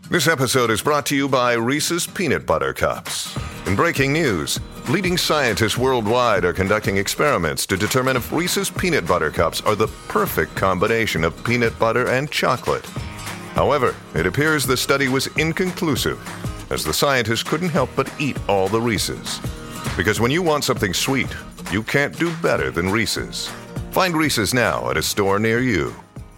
This episode is brought to you by Reese's Peanut Butter Cups. In breaking news, leading scientists worldwide are conducting experiments to determine if Reese's Peanut Butter Cups are the perfect combination of peanut butter and chocolate. However, it appears the study was inconclusive, as the scientists couldn't help but eat all the Reese's. Because when you want something sweet, you can't do better than Reese's. Find Reese's now at a store near you.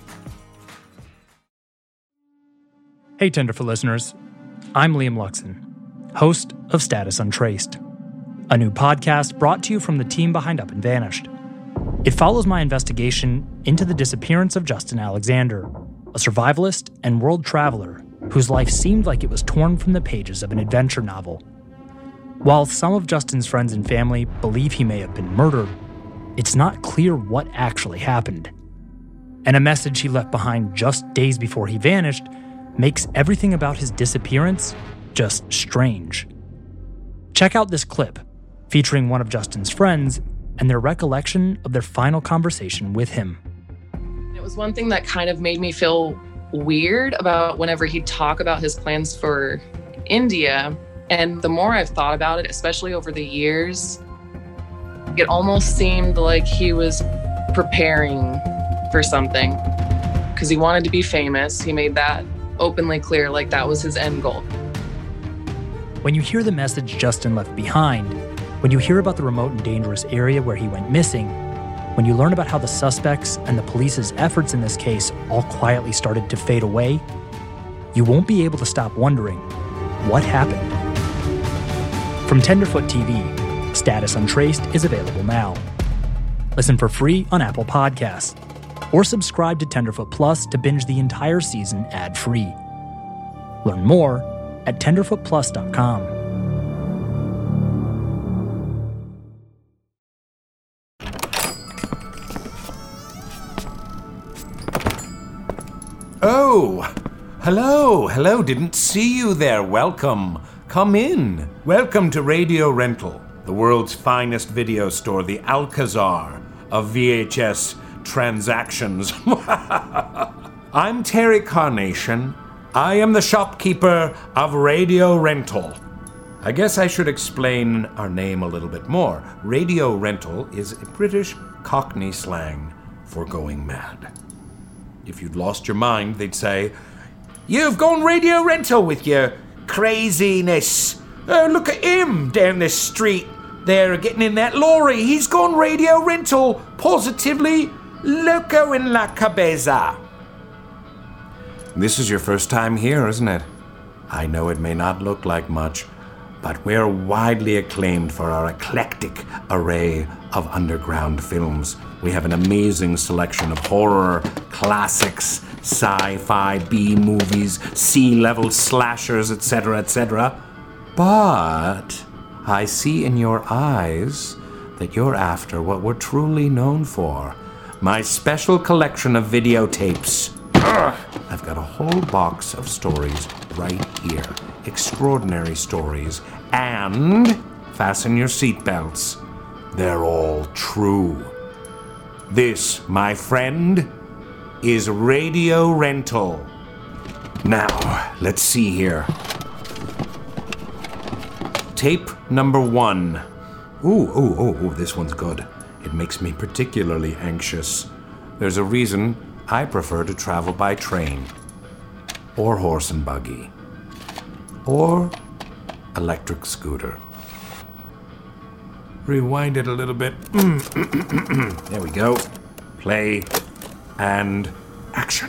Hey, Tenderfoot listeners. I'm Liam Luxon, host of Status Untraced, a new podcast brought to you from the team behind Up and Vanished. It follows my investigation into the disappearance of Justin Alexander, a survivalist and world traveler whose life seemed like it was torn from the pages of an adventure novel. While some of Justin's friends and family believe he may have been murdered, it's not clear what actually happened. And a message he left behind just days before he vanished makes everything about his disappearance just strange. Check out this clip featuring one of Justin's friends and their recollection of their final conversation with him. It was one thing that kind of made me feel weird about whenever he'd talk about his plans for India. And the more I've thought about it, especially over the years, it almost seemed like he was preparing for something because he wanted to be famous. He made that openly clear, like that was his end goal. When you hear the message Justin left behind, when you hear about the remote and dangerous area where he went missing, when you learn about how the suspects and the police's efforts in this case all quietly started to fade away, you won't be able to stop wondering, what happened? From Tenderfoot TV, Status Untraced is available now. Listen for free on Apple Podcasts, or subscribe to Tenderfoot Plus to binge the entire season ad-free. Learn more at tenderfootplus.com. Oh, hello, didn't see you there. Welcome. Come in. Welcome to Radio Rental, the world's finest video store, the Alcazar of VHS transactions. I'm Terry Carnation. I am the shopkeeper of Radio Rental. I guess I should explain our name a little bit more. Radio Rental is a British Cockney slang for going mad. If you'd lost your mind, they'd say, "You've gone Radio Rental with your craziness. Oh, look at him down this street there getting in that lorry. He's gone Radio Rental. Positively loco in la cabeza." This is your first time here, isn't it? I know it may not look like much, but we're widely acclaimed for our eclectic array of underground films. We have an amazing selection of horror, classics, sci-fi, B-movies, C-level slashers, etc., etc. But I see in your eyes that you're after what we're truly known for. My special collection of videotapes. I've got a whole box of stories right here. Extraordinary stories. And fasten your seatbelts. They're all true. This, my friend, is Radio Rental. Now, let's see here. Tape number 1. Ooh, this one's good. It makes me particularly anxious. There's a reason I prefer to travel by train, or horse and buggy, or electric scooter. Rewind it a little bit. There we go. Play and action.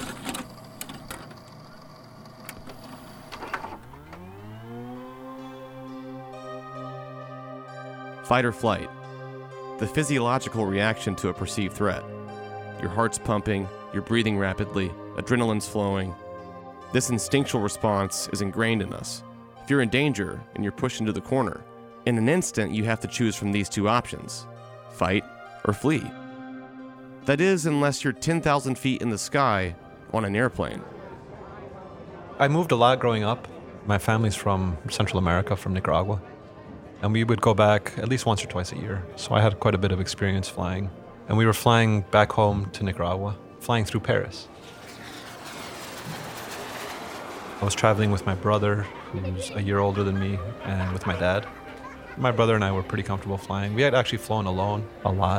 Fight or flight. The physiological reaction to a perceived threat. Your heart's pumping, you're breathing rapidly, adrenaline's flowing. This instinctual response is ingrained in us. If you're in danger and you're pushed into the corner, in an instant you have to choose from these two options: fight or flee. That is, unless you're 10,000 feet in the sky on an airplane. I moved a lot growing up. My family's from Central America, from Nicaragua. And we would go back at least once or twice a year. So I had quite a bit of experience flying. And we were flying back home to Nicaragua, flying through Paris. I was traveling with my brother, who's a year older than me, and with my dad. My brother and I were pretty comfortable flying. We had actually flown alone a lot.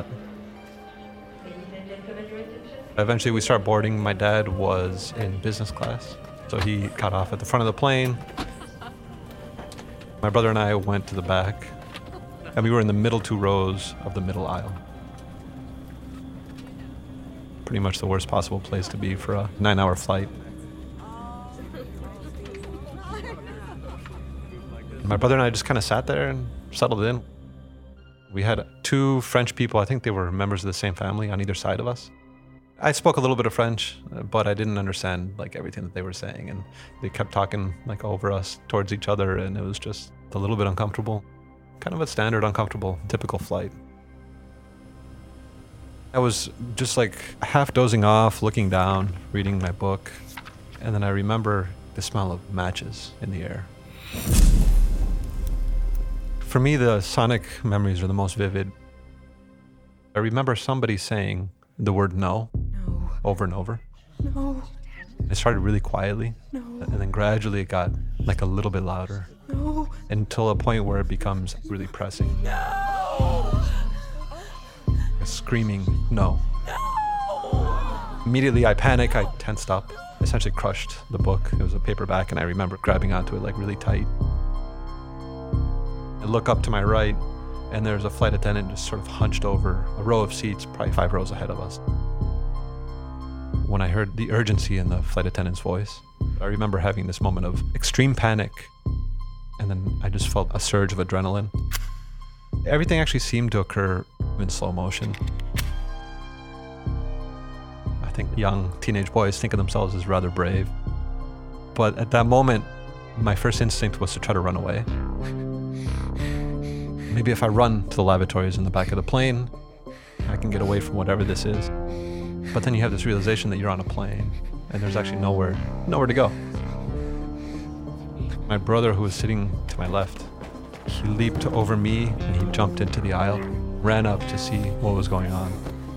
Eventually we start boarding. My dad was in business class, so he got off at the front of the plane. My brother and I went to the back, and we were in the middle 2 rows of the middle aisle. Pretty much the worst possible place to be for a 9-hour flight. My brother and I just kind of sat there and settled in. We had 2 French people, I think they were members of the same family on either side of us. I spoke a little bit of French, but I didn't understand like everything that they were saying, and they kept talking like over us towards each other, and it was just a little bit uncomfortable. Kind of a standard uncomfortable, typical flight. I was just like half dozing off, looking down, reading my book, and then I remember the smell of matches in the air. For me, the sonic memories are the most vivid. I remember somebody saying the word no over and over. No. It started really quietly, No. and then gradually it got like a little bit louder. No. Until a point where it becomes really pressing. No. A screaming no. No. Immediately I panic, I tensed up, essentially crushed the book. It was a paperback, and I remember grabbing onto it like really tight. I look up to my right, and there's a flight attendant just sort of hunched over a row of seats, probably 5 rows ahead of us. When I heard the urgency in the flight attendant's voice, I remember having this moment of extreme panic, and then I just felt a surge of adrenaline. Everything actually seemed to occur in slow motion. I think young teenage boys think of themselves as rather brave. But at that moment, my first instinct was to try to run away. Maybe if I run to the lavatories in the back of the plane, I can get away from whatever this is. But then you have this realization that you're on a plane, and there's actually nowhere to go. My brother, who was sitting to my left, he leaped over me and he jumped into the aisle, ran up to see what was going on.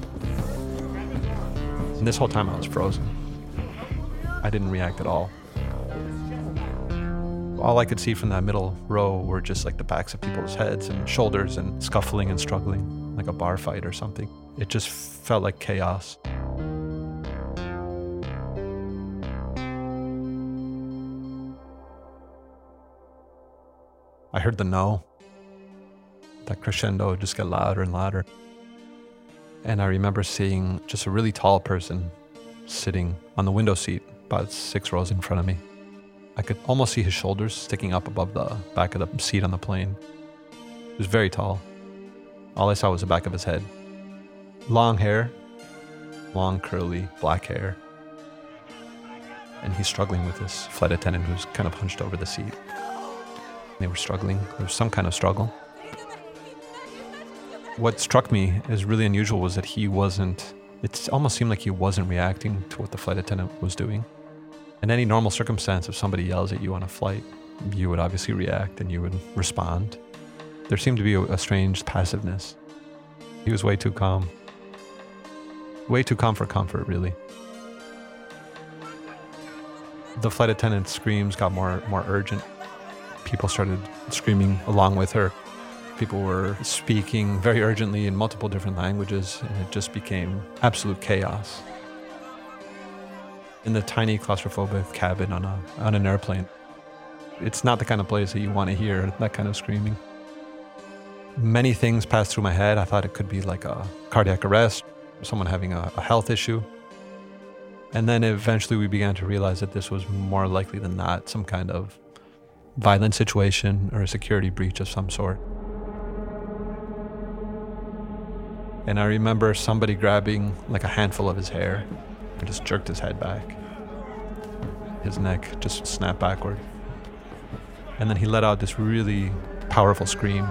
And this whole time I was frozen. I didn't react at all. All I could see from that middle row were just like the backs of people's heads and shoulders and scuffling and struggling, like a bar fight or something. It just felt like chaos. I heard the no. That crescendo just got louder and louder. And I remember seeing just a really tall person sitting on the window seat about 6 rows in front of me. I could almost see his shoulders sticking up above the back of the seat on the plane. He was very tall. All I saw was the back of his head. Long hair, long curly black hair. And he's struggling with this flight attendant who's kind of hunched over the seat. They were struggling. There was some kind of struggle. What struck me as really unusual was that it almost seemed like he wasn't reacting to what the flight attendant was doing. In any normal circumstance, if somebody yells at you on a flight, you would obviously react and you would respond. There seemed to be a strange passiveness. He was way too calm. Way too calm for comfort, really. The flight attendant's screams got more urgent. People started screaming along with her. People were speaking very urgently in multiple different languages, and it just became absolute chaos. In the tiny claustrophobic cabin on an airplane, it's not the kind of place that you want to hear that kind of screaming. Many things passed through my head. I thought it could be like a cardiac arrest, someone having a health issue. And then eventually we began to realize that this was more likely than not some kind of violent situation or a security breach of some sort. And I remember somebody grabbing like a handful of his hair and just jerked his head back. His neck just snapped backward. And then he let out this really powerful scream.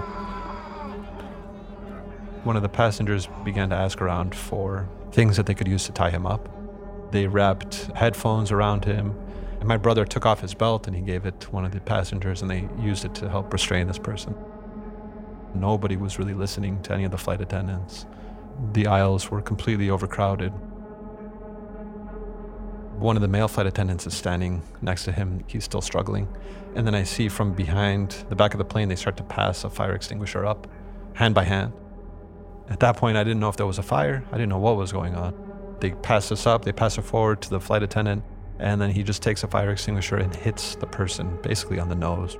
One of the passengers began to ask around for things that they could use to tie him up. They wrapped headphones around him, and my brother took off his belt and he gave it to one of the passengers, and they used it to help restrain this person. Nobody was really listening to any of the flight attendants. The aisles were completely overcrowded. One of the male flight attendants is standing next to him. He's still struggling. And then I see from behind the back of the plane, they start to pass a fire extinguisher up, hand by hand. At that point, I didn't know if there was a fire. I didn't know what was going on. They pass us up, they pass it forward to the flight attendant, and then he just takes a fire extinguisher and hits the person basically on the nose.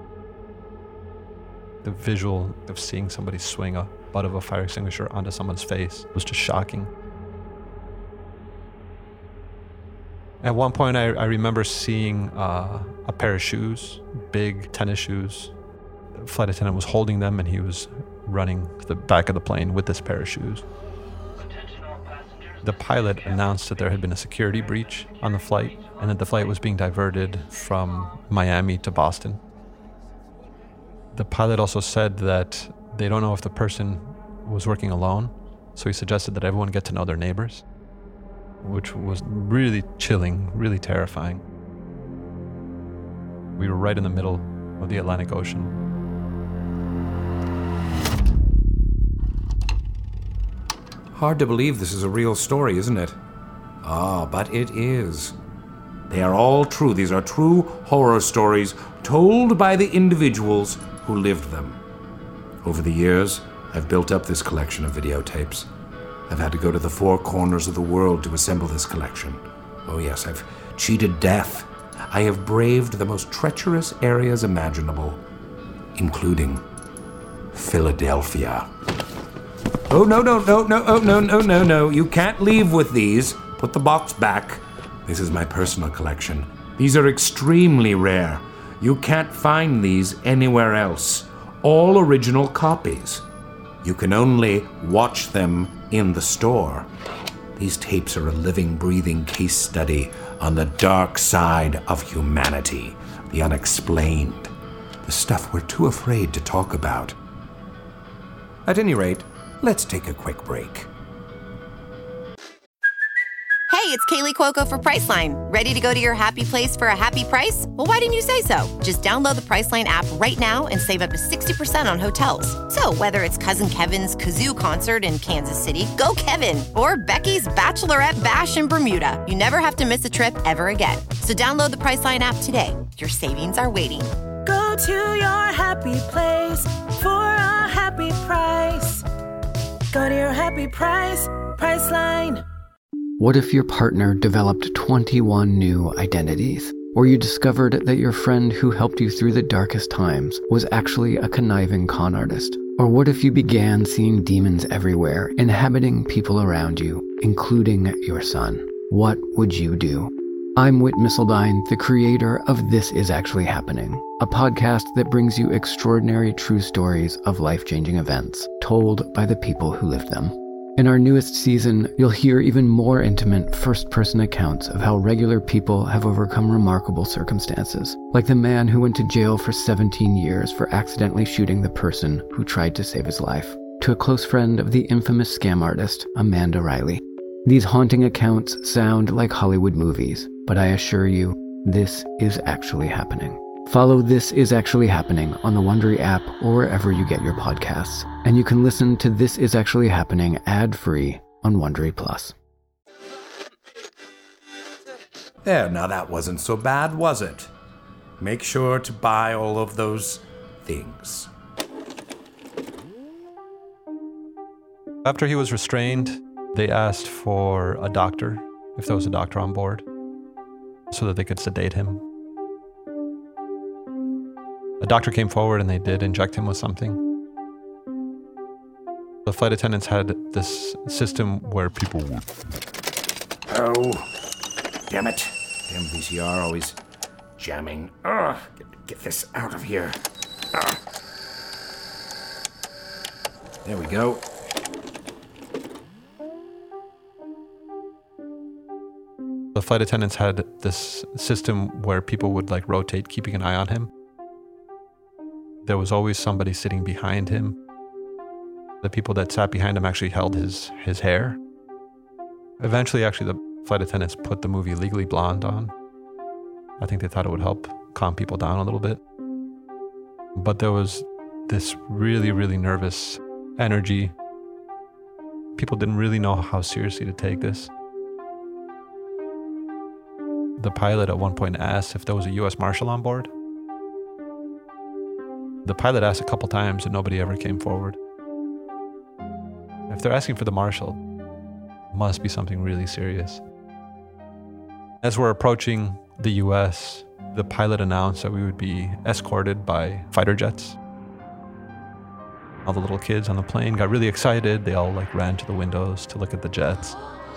The visual of seeing somebody swing a butt of a fire extinguisher onto someone's face was just shocking. At one point, I remember seeing a pair of shoes, big tennis shoes. The flight attendant was holding them, and he was running to the back of the plane with this pair of shoes. The pilot announced that there had been a security breach on the flight, and that the flight was being diverted from Miami to Boston. The pilot also said that they don't know if the person was working alone, so he suggested that everyone get to know their neighbors, which was really chilling, really terrifying. We were right in the middle of the Atlantic Ocean. Hard to believe this is a real story, isn't it? Ah, but it is. They are all true. These are true horror stories told by the individuals who lived them. Over the years, I've built up this collection of videotapes. I've had to go to the four corners of the world to assemble this collection. Oh yes, I've cheated death. I have braved the most treacherous areas imaginable, including Philadelphia. Oh, no. You can't leave with these. Put the box back. This is my personal collection. These are extremely rare. You can't find these anywhere else. All original copies. You can only watch them in the store. These tapes are a living, breathing case study on the dark side of humanity, the unexplained, the stuff we're too afraid to talk about. At any rate, let's take a quick break. Hey, it's Kaylee Cuoco for Priceline. Ready to go to your happy place for a happy price? Well, why didn't you say so? Just download the Priceline app right now and save up to 60% on hotels. So whether it's Cousin Kevin's Kazoo Concert in Kansas City, go Kevin, or Becky's Bachelorette Bash in Bermuda, you never have to miss a trip ever again. So download the Priceline app today. Your savings are waiting. Go to your happy place for a happy price. Go to your happy price, Priceline. What if your partner developed 21 new identities? Or you discovered that your friend who helped you through the darkest times was actually a conniving con artist? Or what if you began seeing demons everywhere, inhabiting people around you, including your son? What would you do? I'm Whit Missildine, the creator of This Is Actually Happening, a podcast that brings you extraordinary true stories of life-changing events told by the people who lived them. In our newest season, you'll hear even more intimate first-person accounts of how regular people have overcome remarkable circumstances, like the man who went to jail for 17 years for accidentally shooting the person who tried to save his life, to a close friend of the infamous scam artist, Amanda Riley. These haunting accounts sound like Hollywood movies, but I assure you, this is actually happening. Follow This Is Actually Happening on the Wondery app or wherever you get your podcasts. And you can listen to This Is Actually Happening ad-free on Wondery Plus. There, now that wasn't so bad, was it? Make sure to buy all of those things. After he was restrained, they asked for a doctor, if there was a doctor on board, so that they could sedate him. A doctor came forward and they did inject him with something. The flight attendants had this system where people would... Oh, damn it. Damn VCR always jamming. Ugh, get this out of here. Ugh. There we go. The flight attendants had this system where people would rotate, keeping an eye on him. There was always somebody sitting behind him. The people that sat behind him actually held his hair. Eventually, actually, the flight attendants put the movie Legally Blonde on. I think they thought it would help calm people down a little bit. But there was this really, really nervous energy. People didn't really know how seriously to take this. The pilot at one point asked if there was a U.S. Marshal on board. The pilot asked a couple times and nobody ever came forward. If they're asking for the Marshal, it must be something really serious. As we're approaching the U.S., the pilot announced that we would be escorted by fighter jets. All the little kids on the plane got really excited. They all ran to the windows to look at the jets.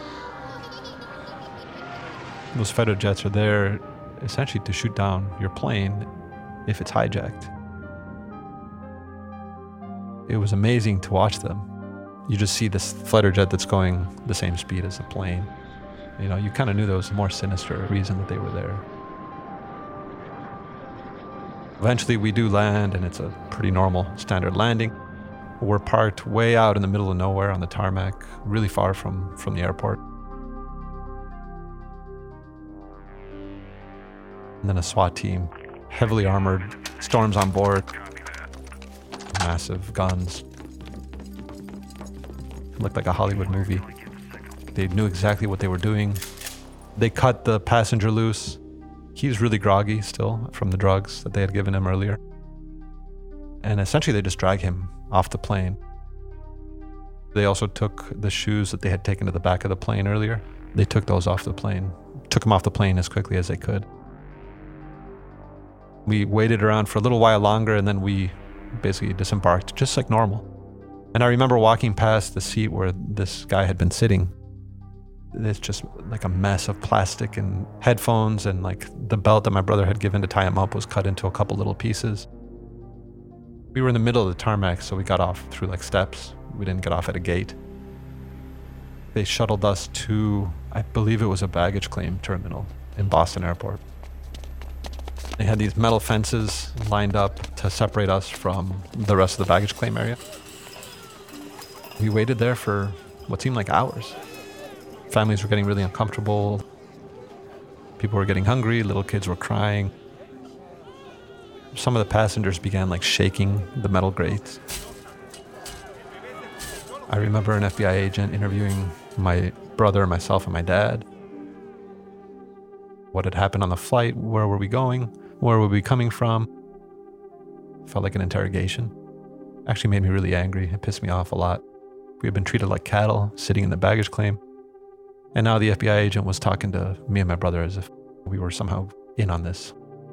Those fighter jets are there essentially to shoot down your plane if it's hijacked. It was amazing to watch them. You just see this fighter jet that's going the same speed as the plane. You kind of knew there was a more sinister reason that they were there. Eventually we do land, and it's a pretty normal standard landing. We're parked way out in the middle of nowhere on the tarmac, really far from the airport. And then a SWAT team, heavily armored, storms on board, massive guns. It looked like a Hollywood movie. They knew exactly what they were doing. They cut the passenger loose. He's really groggy still from the drugs that they had given him earlier. And essentially they just drag him off the plane. They also took the shoes that they had taken to the back of the plane earlier. They took those off the plane, took him off the plane as quickly as they could. We waited around for a little while longer, and then we basically disembarked just like normal. And I remember walking past the seat where this guy had been sitting. It's just like a mess of plastic and headphones, and the belt that my brother had given to tie him up was cut into a couple little pieces. We were in the middle of the tarmac, so we got off through steps. We didn't get off at a gate. They shuttled us to, I believe it was a baggage claim terminal in Boston Airport. They had these metal fences lined up to separate us from the rest of the baggage claim area. We waited there for what seemed like hours. Families were getting really uncomfortable. People were getting hungry. Little kids were crying. Some of the passengers began shaking the metal grates. I remember an FBI agent interviewing my brother, myself, and my dad. What had happened on the flight? Where were we going? Where were we coming from? Felt like an interrogation. Actually made me really angry. It pissed me off a lot. We had been treated like cattle, sitting in the baggage claim. And now the FBI agent was talking to me and my brother as if we were somehow in on this.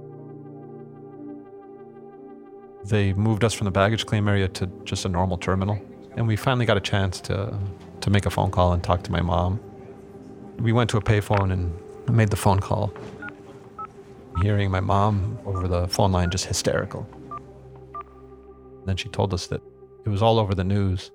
They moved us from the baggage claim area to just a normal terminal. And we finally got a chance to make a phone call and talk to my mom. We went to a payphone and made the phone call. Hearing my mom over the phone line just hysterical. And then she told us that it was all over the news.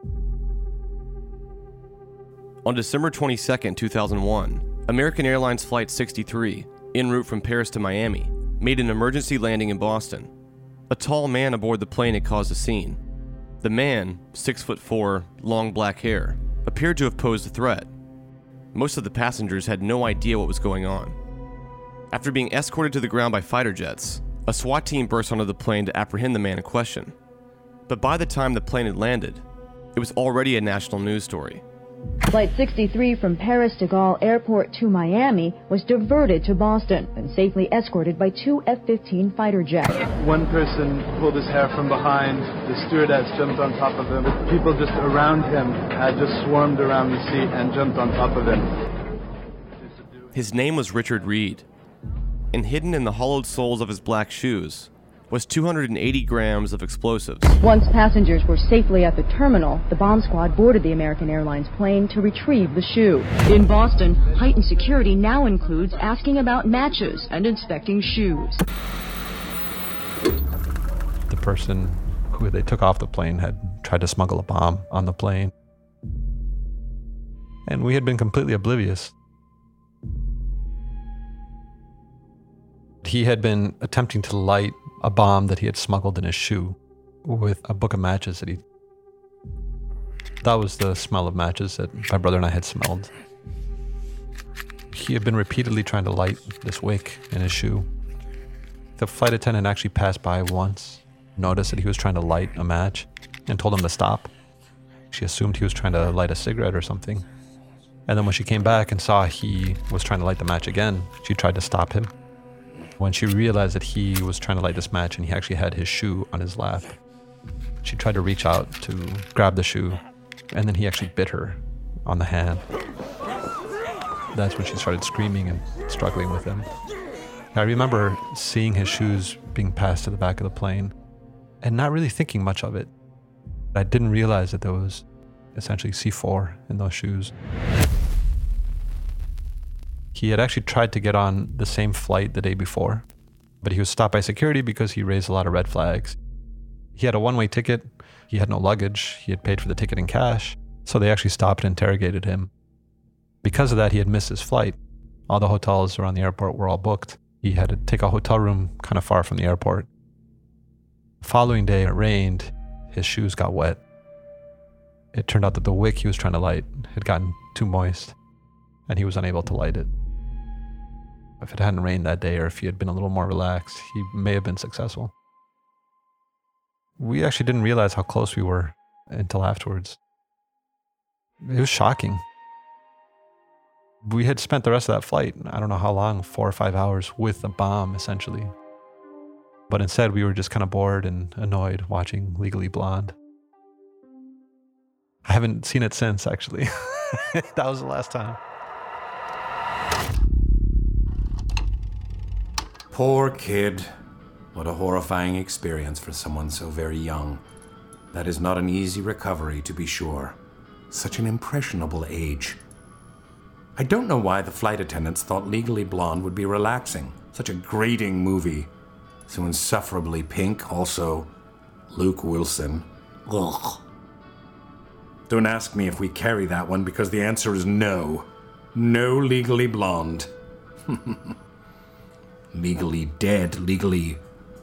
On December 22, 2001, American Airlines Flight 63, en route from Paris to Miami, made an emergency landing in Boston. A tall man aboard the plane had caused a scene. The man, 6'4", long black hair, appeared to have posed a threat. Most of the passengers had no idea what was going on. After being escorted to the ground by fighter jets, a SWAT team burst onto the plane to apprehend the man in question. But by the time the plane had landed, it was already a national news story. Flight 63 from Paris de Gaulle Airport to Miami was diverted to Boston and safely escorted by 2 F-15 fighter jets. One person pulled his hair from behind, the stewardess jumped on top of him. People just around him had just swarmed around the seat and jumped on top of him. His name was Richard Reed, and hidden in the hollowed soles of his black shoes was 280 grams of explosives. Once passengers were safely at the terminal, the bomb squad boarded the American Airlines plane to retrieve the shoe. In Boston, heightened security now includes asking about matches and inspecting shoes. The person who they took off the plane had tried to smuggle a bomb on the plane. And we had been completely oblivious. He had been attempting to light a bomb that he had smuggled in his shoe with a book of matches that was the smell of matches that my brother and I had smelled. He had been repeatedly trying to light this wick in his shoe. The flight attendant actually passed by once, noticed that he was trying to light a match, and told him to stop. She assumed he was trying to light a cigarette or something. And then when she came back and saw he was trying to light the match again, she tried to stop him. When she realized that he was trying to light this match and he actually had his shoe on his lap, she tried to reach out to grab the shoe, and then he actually bit her on the hand. That's when she started screaming and struggling with him. I remember seeing his shoes being passed to the back of the plane and not really thinking much of it. I didn't realize that there was essentially C4 in those shoes. He had actually tried to get on the same flight the day before, but he was stopped by security because he raised a lot of red flags. He had a one-way ticket. He had no luggage. He had paid for the ticket in cash. So they actually stopped and interrogated him. Because of that, he had missed his flight. All the hotels around the airport were all booked. He had to take a hotel room kind of far from the airport. The following day, it rained. His shoes got wet. It turned out that the wick he was trying to light had gotten too moist, and he was unable to light it. If it hadn't rained that day, or if he had been a little more relaxed, he may have been successful. We actually didn't realize how close we were until afterwards. It was shocking. We had spent the rest of that flight, I don't know how long, 4 or 5 hours with a bomb, essentially. But instead, we were just kind of bored and annoyed watching Legally Blonde. I haven't seen it since, actually. That was the last time. Poor kid. What a horrifying experience for someone so very young. That is not an easy recovery, to be sure. Such an impressionable age. I don't know why the flight attendants thought Legally Blonde would be relaxing. Such a grating movie. So insufferably pink, also Luke Wilson. Ugh. Don't ask me if we carry that one, because the answer is no. No Legally Blonde. Legally dead, legally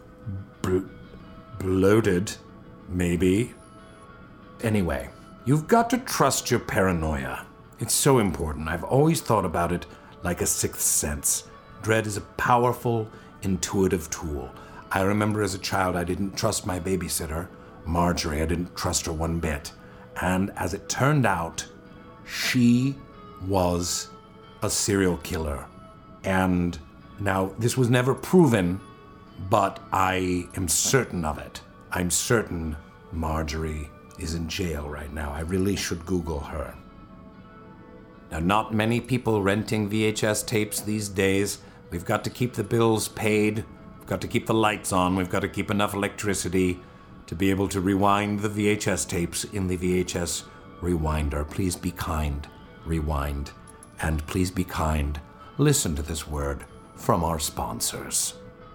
bloated, maybe. Anyway, you've got to trust your paranoia. It's so important. I've always thought about it like a sixth sense. Dread is a powerful, intuitive tool. I remember as a child I didn't trust my babysitter, Marjorie. I didn't trust her one bit. And as it turned out, she was a serial killer. And now, this was never proven, but I am certain of it. I'm certain Marjorie is in jail right now. I really should Google her. Now, not many people renting VHS tapes these days. We've got to keep the bills paid. We've got to keep the lights on. We've got to keep enough electricity to be able to rewind the VHS tapes in the VHS rewinder. Please be kind. Rewind. And please be kind. Listen to this word from our sponsors.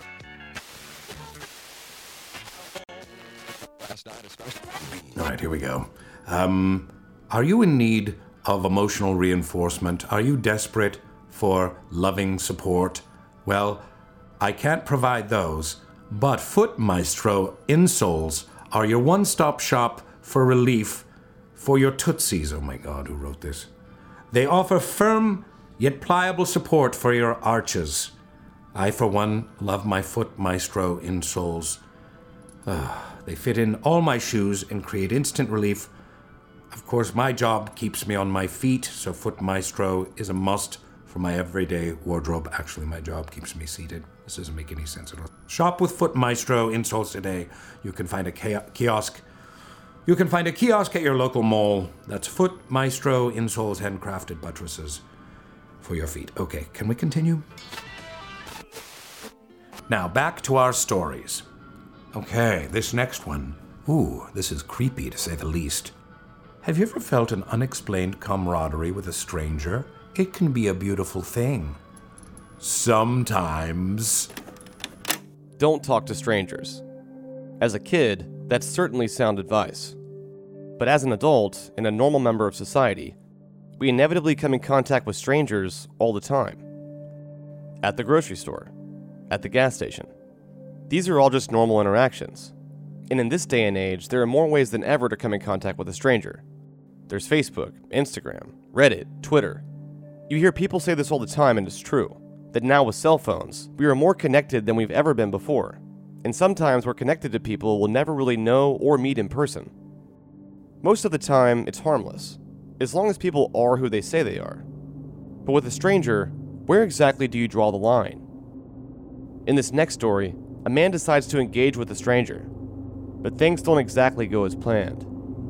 All right, here we go. Are you in need of emotional reinforcement? Are you desperate for loving support? Well, I can't provide those, but Foot Maestro insoles are your one-stop shop for relief for your tootsies. Oh my God, who wrote this? They offer firm yet pliable support for your arches. I, for one, love my Foot Maestro insoles. They fit in all my shoes and create instant relief. Of course, my job keeps me on my feet, so Foot Maestro is a must for my everyday wardrobe. Actually, my job keeps me seated. This doesn't make any sense at all. Shop with Foot Maestro insoles today. You can find a kiosk. You can find a kiosk at your local mall. That's Foot Maestro insoles, handcrafted buttresses for your feet. Okay, can we continue? Now, back to our stories. Okay, this next one. Ooh, this is creepy to say the least. Have you ever felt an unexplained camaraderie with a stranger? It can be a beautiful thing. Sometimes. Don't talk to strangers. As a kid, that's certainly sound advice. But as an adult and a normal member of society, we inevitably come in contact with strangers all the time. At the grocery store, at the gas station. These are all just normal interactions. And in this day and age, there are more ways than ever to come in contact with a stranger. There's Facebook, Instagram, Reddit, Twitter. You hear people say this all the time, and it's true, that now with cell phones, we are more connected than we've ever been before. And sometimes we're connected to people we'll never really know or meet in person. Most of the time, it's harmless. as long as people are who they say they are. But with a stranger, where exactly do you draw the line? In this next story, a man decides to engage with a stranger, but things don't exactly go as planned.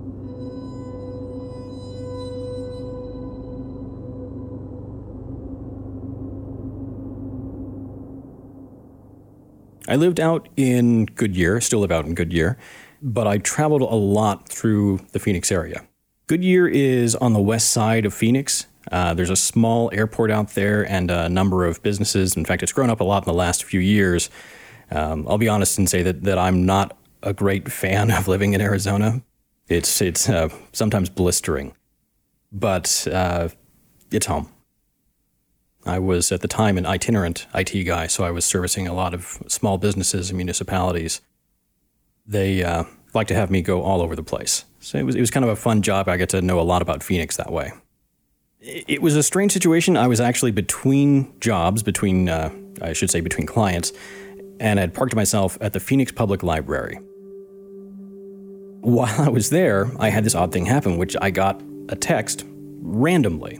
I lived out in Goodyear, still live out in Goodyear, but I traveled a lot through the Phoenix area. Goodyear is on the west side of Phoenix. There's a small airport out there and a number of businesses. In fact, it's grown up a lot in the last few years. I'll be honest and say that I'm not a great fan of living in Arizona. It's sometimes blistering, but it's home. I was, at the time, an itinerant IT guy, so I was servicing a lot of small businesses and municipalities. They like to have me go all over the place. So it was kind of a fun job. I got to know a lot about Phoenix that way. It was a strange situation. I was actually between jobs, between clients, and I'd parked myself at the Phoenix Public Library. While I was there, I had this odd thing happen, which I got a text randomly.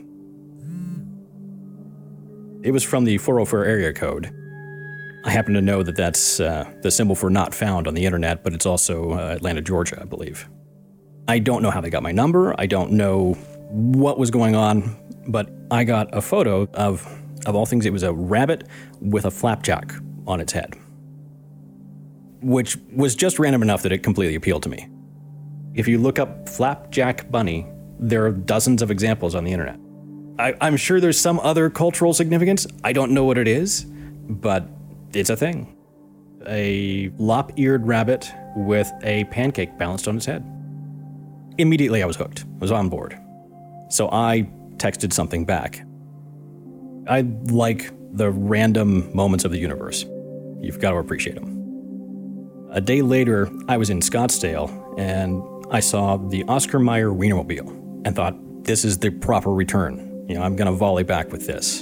It was from the 404 area code. I happen to know that that's the symbol for not found on the internet, but it's also Atlanta, Georgia, I believe. I don't know how they got my number. I don't know what was going on, but I got a photo of all things, it was a rabbit with a flapjack on its head, which was just random enough that it completely appealed to me. If you look up flapjack bunny, there are dozens of examples on the internet. I'm sure there's some other cultural significance. I don't know what it is, but it's a thing. A lop-eared rabbit with a pancake balanced on its head. Immediately I was hooked. I was on board. So I texted something back. I like the random moments of the universe. You've got to appreciate them. A day later, I was in Scottsdale, and I saw the Oscar Mayer Wienermobile and thought, this is the proper return. I'm going to volley back with this.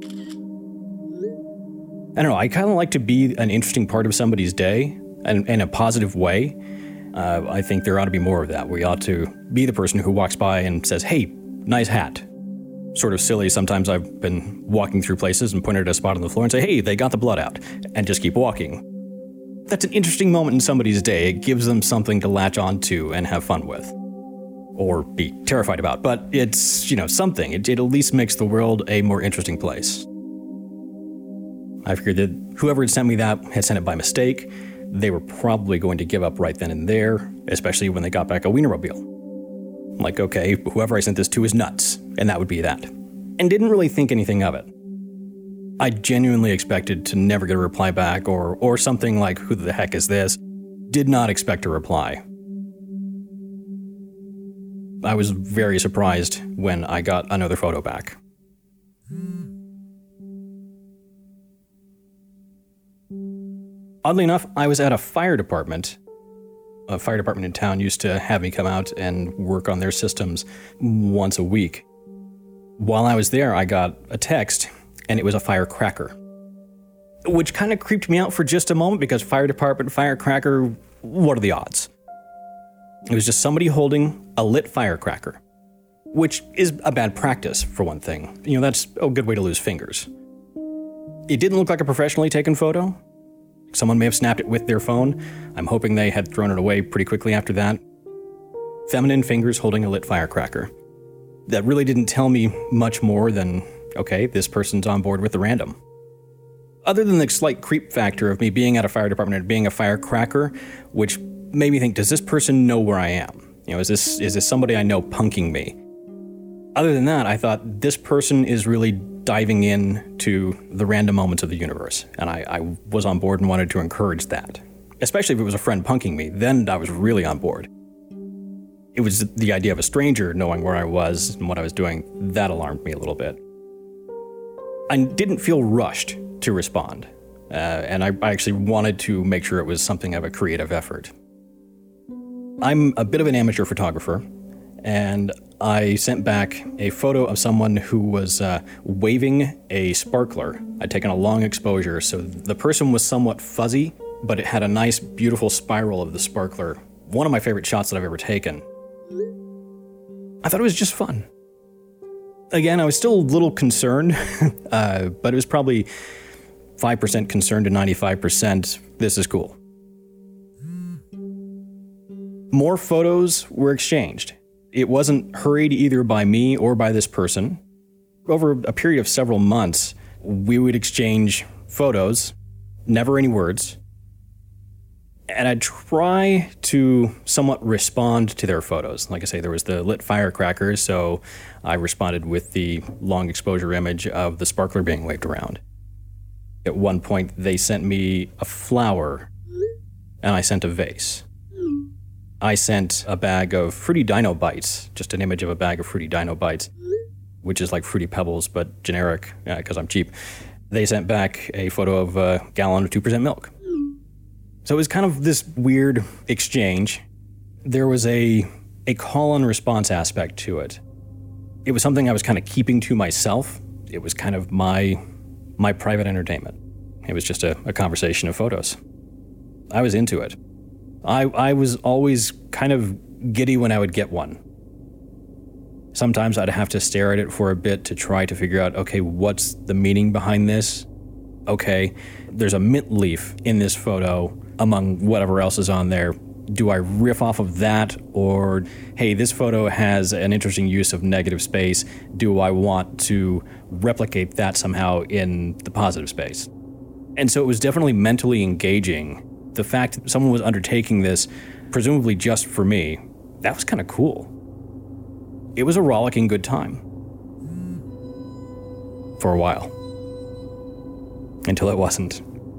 I don't know, I kind of like to be an interesting part of somebody's day, and in a positive way. I think there ought to be more of that. We ought to be the person who walks by and says, hey, nice hat. Sort of silly, sometimes I've been walking through places and pointed at a spot on the floor and say, hey, they got the blood out, and just keep walking. That's an interesting moment in somebody's day. It gives them something to latch onto and have fun with. Or be terrified about, but it's, something. It at least makes the world a more interesting place. I figured that whoever had sent me that had sent it by mistake. They were probably going to give up right then and there, especially when they got back a Wienermobile. Like, okay, whoever I sent this to is nuts, and that would be that. And didn't really think anything of it. I genuinely expected to never get a reply back, or something like, who the heck is this? Did not expect a reply. I was very surprised when I got another photo back. Oddly enough, I was at a fire department. A fire department in town used to have me come out and work on their systems once a week. While I was there, I got a text, and it was a firecracker, which kind of creeped me out for just a moment, because fire department, firecracker, what are the odds? It was just somebody holding a lit firecracker, which is a bad practice, for one thing. That's a good way to lose fingers. It didn't look like a professionally taken photo. Someone may have snapped it with their phone. I'm hoping they had thrown it away pretty quickly after that. Feminine fingers holding a lit firecracker. That really didn't tell me much more than, okay, this person's on board with the random. Other than the slight creep factor of me being at a fire department and being a firecracker, which made me think, does this person know where I am? Is this somebody I know punking me? Other than that, I thought this person is really diving in to the random moments of the universe, and I was on board and wanted to encourage that. Especially if it was a friend punking me, then I was really on board. It was the idea of a stranger knowing where I was and what I was doing that alarmed me a little bit. I didn't feel rushed to respond, and I actually wanted to make sure it was something of a creative effort. I'm a bit of an amateur photographer, and I sent back a photo of someone who was waving a sparkler. I'd taken a long exposure, so the person was somewhat fuzzy, but it had a nice, beautiful spiral of the sparkler. One of my favorite shots that I've ever taken. I thought it was just fun. Again, I was still a little concerned, but it was probably 5% concerned to 95%, this is cool. More photos were exchanged. It wasn't hurried either by me or by this person. Over a period of several months, we would exchange photos, never any words, and I'd try to somewhat respond to their photos. Like I say, there was the lit firecrackers, so I responded with the long exposure image of the sparkler being waved around. At one point, they sent me a flower, and I sent a vase. I sent a bag of Fruity Dino Bites, just an image of a bag of Fruity Dino Bites, which is like Fruity Pebbles, but generic, because I'm cheap. They sent back a photo of a gallon of 2% milk. So it was kind of this weird exchange. There was a call and response aspect to it. It was something I was kind of keeping to myself. It was kind of my private entertainment. It was just a conversation of photos. I was into it. I was always kind of giddy when I would get one. Sometimes I'd have to stare at it for a bit to try to figure out, okay, what's the meaning behind this? Okay, there's a mint leaf in this photo among whatever else is on there. Do I riff off of that? Or, hey, this photo has an interesting use of negative space. Do I want to replicate that somehow in the positive space? And so it was definitely mentally engaging. The fact that someone was undertaking this, presumably just for me, that was kind of cool. It was a rollicking good time. For a while. Until it wasn't.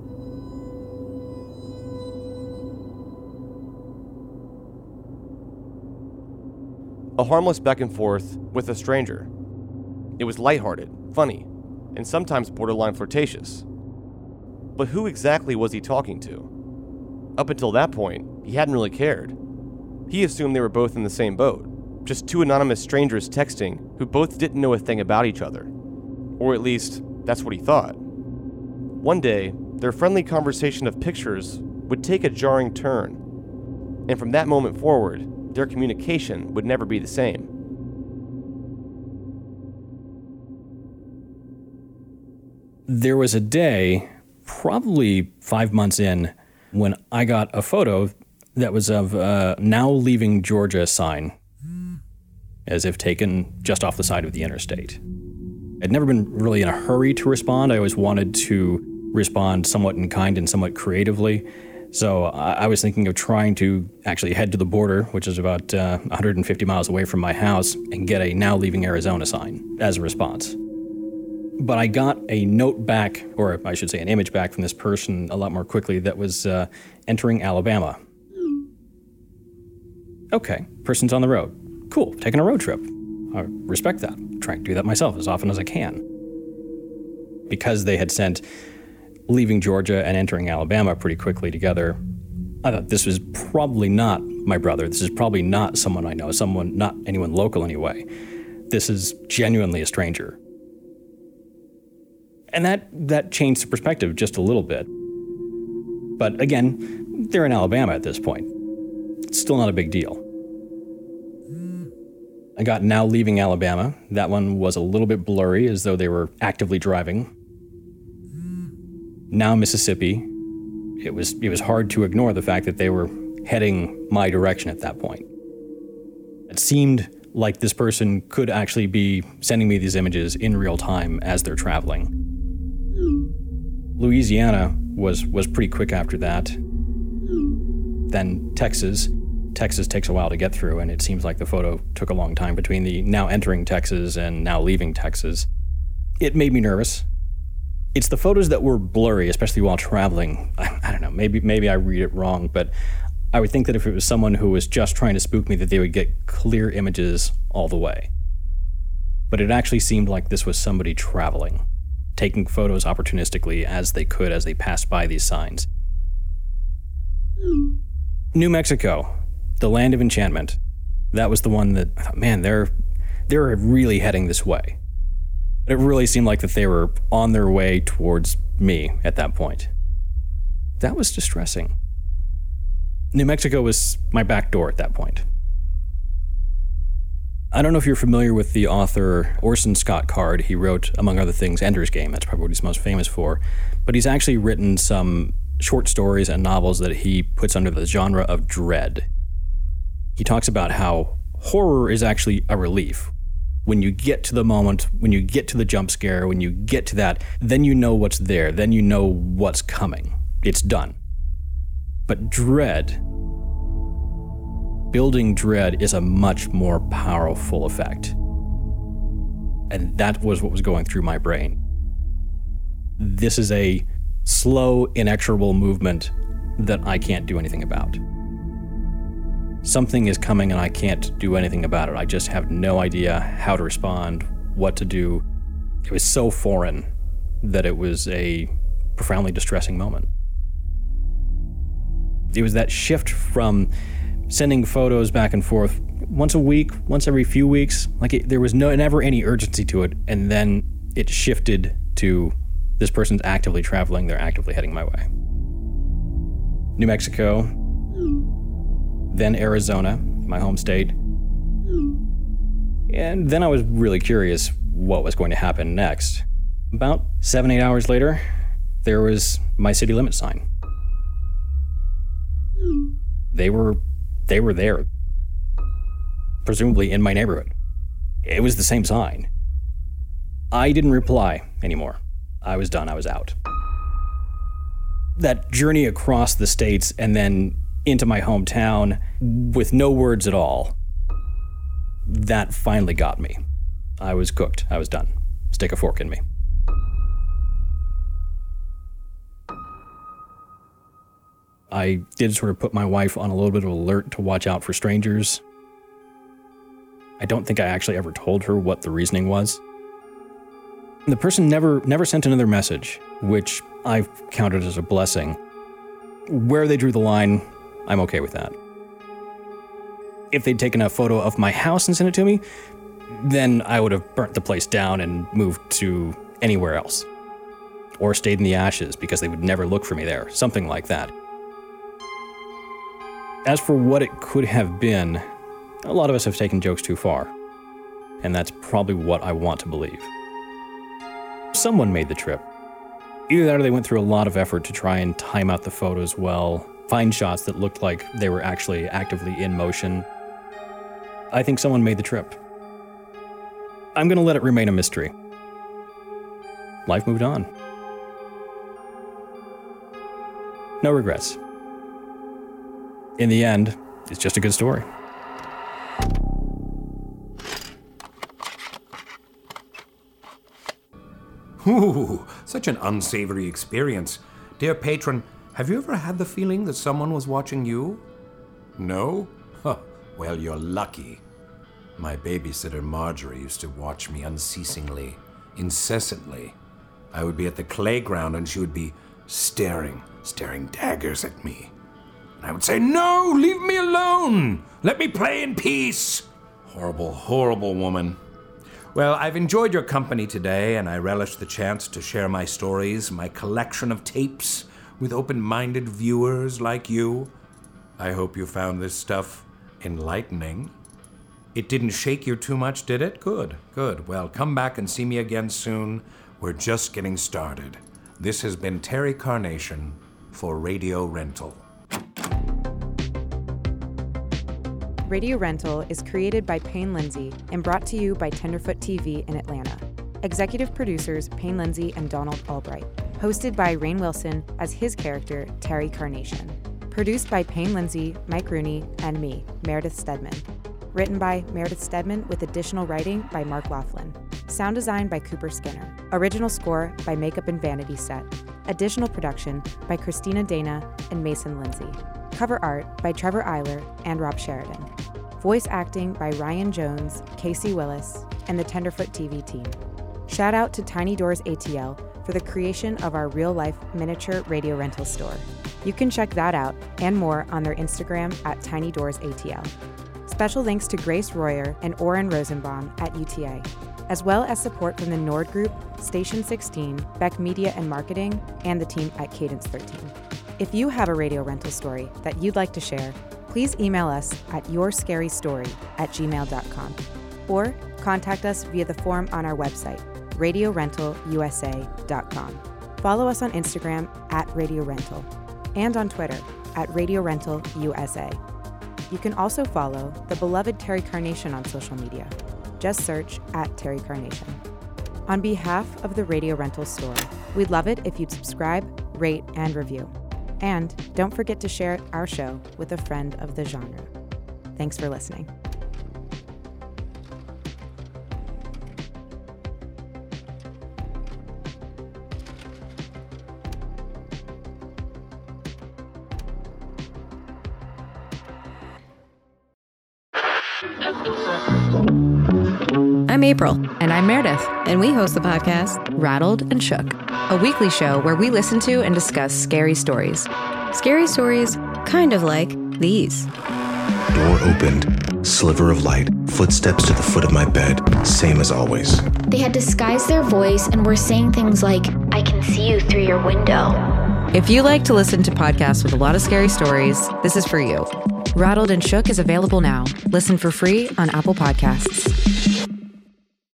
A harmless back and forth with a stranger. It was lighthearted, funny, and sometimes borderline flirtatious. But who exactly was he talking to? Up until that point, he hadn't really cared. He assumed they were both in the same boat, just two anonymous strangers texting who both didn't know a thing about each other. Or at least, that's what he thought. One day, their friendly conversation of pictures would take a jarring turn, and from that moment forward, their communication would never be the same. There was a day, probably 5 months in, when I got a photo that was of a "Now Leaving Georgia" sign, as if taken just off the side of the interstate. I'd never been really in a hurry to respond. I always wanted to respond somewhat in kind and somewhat creatively. So I was thinking of trying to actually head to the border, which is about 150 miles away from my house, and get a "Now Leaving Arizona" sign as a response. But I got a note back, or I should say an image back from this person a lot more quickly that was entering Alabama. Okay, person's on the road. Cool, taking a road trip. I respect that. I'm trying to do that myself as often as I can. Because they had sent "Leaving Georgia" and "Entering Alabama" pretty quickly together, I thought this was probably not my brother. This is probably not someone I know, someone, not anyone local anyway. This is genuinely a stranger. And that changed the perspective just a little bit. But again, they're in Alabama at this point. It's still not a big deal. I got "Now Leaving Alabama." That one was a little bit blurry, as though they were actively driving. "Now Mississippi." It was hard to ignore the fact that they were heading my direction at that point. It seemed like this person could actually be sending me these images in real time as they're traveling. Louisiana was pretty quick after that. Then Texas. Texas takes a while to get through, and it seems like the photo took a long time between the "Now Entering Texas" and "Now Leaving Texas." It made me nervous. It's the photos that were blurry, especially while traveling. I don't know, maybe I read it wrong, but I would think that if it was someone who was just trying to spook me, that they would get clear images all the way. But it actually seemed like this was somebody traveling, taking photos opportunistically as they could as they passed by these signs. New Mexico, the land of enchantment. That was the one that I thought, man, they're really heading this way. It really seemed like that they were on their way towards me at that point. That was distressing. New Mexico was my back door at that point. I don't know if you're familiar with the author Orson Scott Card. He wrote, among other things, Ender's Game. That's probably what he's most famous for. But he's actually written some short stories and novels that he puts under the genre of dread. He talks about how horror is actually a relief. When you get to the moment, when you get to the jump scare, when you get to that, then you know what's there, then you know what's coming. It's done. But dread, building dread is a much more powerful effect. And that was what was going through my brain. This is a slow, inexorable movement that I can't do anything about. Something is coming and I can't do anything about it. I just have no idea how to respond, what to do. It was so foreign that it was a profoundly distressing moment. It was that shift from sending photos back and forth once a week, once every few weeks. There was never any urgency to it, and then it shifted to this person's actively traveling, they're actively heading my way. New Mexico, then Arizona, my home state. And then I was really curious what was going to happen next. About 7-8 hours later, there was my city limit sign. They were there, presumably in my neighborhood. It was the same sign. I didn't reply anymore. I was done, I was out. That journey across the states and then into my hometown with no words at all, that finally got me. I was cooked, I was done. Stick a fork in me. I did sort of put my wife on a little bit of alert to watch out for strangers. I don't think I actually ever told her what the reasoning was. The person never sent another message, which I've counted as a blessing. Where they drew the line, I'm okay with that. If they'd taken a photo of my house and sent it to me, then I would have burnt the place down and moved to anywhere else. Or stayed in the ashes because they would never look for me there, something like that. As for what it could have been, a lot of us have taken jokes too far. And that's probably what I want to believe. Someone made the trip. Either that or they went through a lot of effort to try and time out the photos well, find shots that looked like they were actually actively in motion. I think someone made the trip. I'm going to let it remain a mystery. Life moved on. No regrets. In the end, it's just a good story. Ooh, such an unsavory experience. Dear patron, have you ever had the feeling that someone was watching you? No? Huh. Well, you're lucky. My babysitter Marjorie used to watch me unceasingly, incessantly. I would be at the playground and she would be staring daggers at me. And I would say, "No, leave me alone! Let me play in peace!" Horrible, horrible woman. Well, I've enjoyed your company today, and I relish the chance to share my stories, my collection of tapes, with open-minded viewers like you. I hope you found this stuff enlightening. It didn't shake you too much, did it? Good, good. Well, come back and see me again soon. We're just getting started. This has been Terry Carnation for Radio Rental. Radio Rental is created by Payne Lindsay and brought to you by Tenderfoot TV in Atlanta. Executive producers Payne Lindsay and Donald Albright. Hosted by Rainn Wilson as his character, Terry Carnation. Produced by Payne Lindsay, Mike Rooney, and me, Meredith Stedman. Written by Meredith Stedman with additional writing by Mark Laughlin. Sound design by Cooper Skinner. Original score by Makeup and Vanity Set. Additional production by Christina Dana and Mason Lindsay. Cover art by Trevor Eiler and Rob Sheridan. Voice acting by Ryan Jones, Casey Willis, and the Tenderfoot TV team. Shout out to Tiny Doors ATL for the creation of our real-life miniature radio rental store. You can check that out and more on their Instagram at Tiny Doors ATL. Special thanks to Grace Royer and Oren Rosenbaum at UTA, as well as support from the Nord Group, Station 16, Beck Media and Marketing, and the team at Cadence 13. If you have a radio rental story that you'd like to share, please email us at yourscarystory@gmail.com. or contact us via the form on our website, RadioRentalUSA.com. Follow us on Instagram @RadioRental and on Twitter @RadioRentalUSA. You can also follow the beloved Terry Carnation on social media. Just search @TerryCarnation. On behalf of the Radio Rental store, we'd love it if you'd subscribe, rate, and review. And don't forget to share our show with a friend of the genre. Thanks for listening. I'm April. And I'm Meredith. And we host the podcast Rattled and Shook, a weekly show where we listen to and discuss scary stories. Scary stories kind of like these. Door opened, sliver of light, footsteps to the foot of my bed, same as always. They had disguised their voice and were saying things like, I can see you through your window. If you like to listen to podcasts with a lot of scary stories, this is for you. Rattled and Shook is available now. Listen for free on Apple Podcasts.